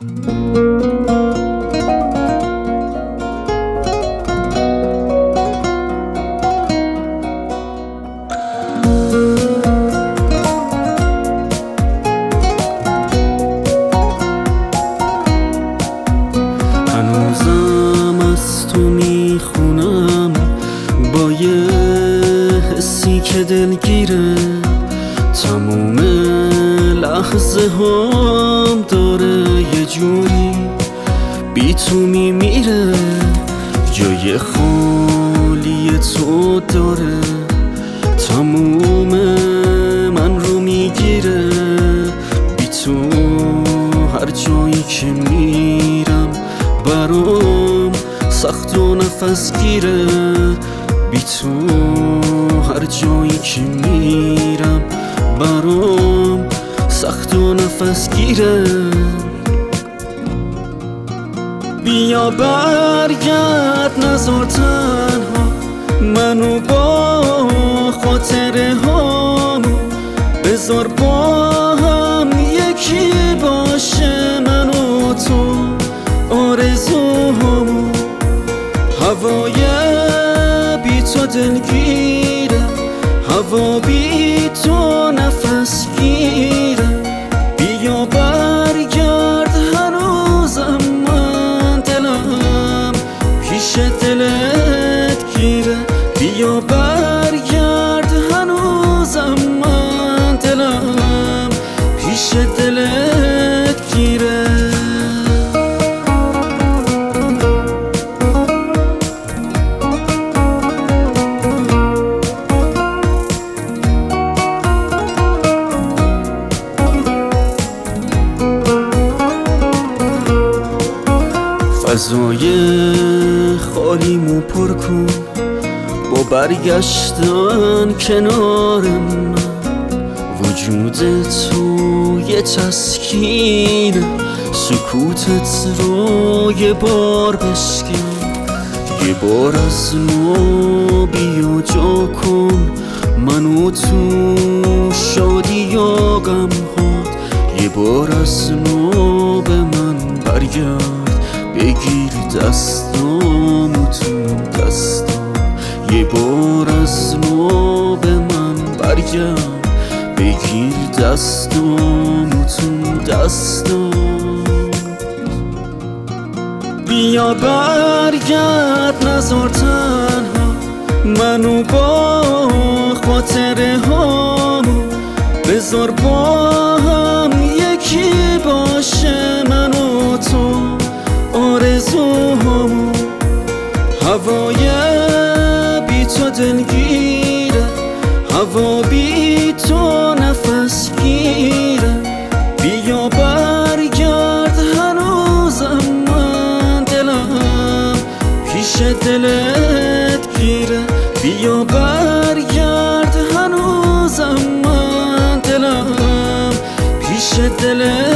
هنوزم از تو میخونم با یه حسی که دلگیره، تموم لحظه هم داره یه جوری بی تو میمیره، جای خالی تو داره، تموم من رو میگیره، بی تو هر جایی که میرم برام سخت و نفس گیره، بی تو هر جایی که میرم برام سخت و نفس گیره. بیا برگرد نذار تنها منو با خاطره هامو، بذار با هم یکی باشه من و تو آرزوهامو. هوای بی تو دلگیره، هوا بی تو نفس گیره، بیا برگرد هنوزم من دلم پیش دلت گیره، بیا برگرد هنوزم من دلم پیش دلت گیره. فضای خالیمو پر کن با برگشتن کنار من، وجود تو یه تسکینه، سکوتت رو یه بار بشکن، یه بار از ما بیا جا کن منو تو شادی یا غم هات، یه بار از ما به من برگرد، بگیر دستامو تو دستام، یه بار از ما به من برگرد، بگیر دستامو تو دستام. بیا برگرد نذار تنها منو با خاطره هامو، بذار با هم یکی باشه من و تو آرزوهامو. هوای بی تو دلگیره، هوا بی تو نفس گیره، بیا برگرد هنوزم من دلم پیش دلت گیره، بیا برگرد هنوزم من دلم پیش دلت